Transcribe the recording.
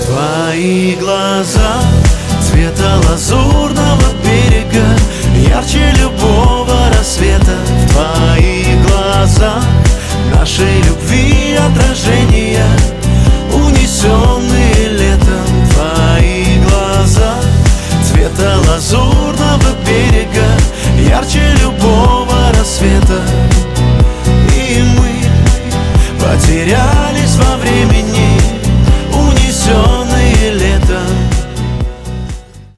Твои глаза цвета лазурного берега, ярче любого рассвета. В твоих глазах нашей любви отражения, унесенные летом. Твои глаза цвета лазурного берега, ярче любого рассвета. И мы потеряли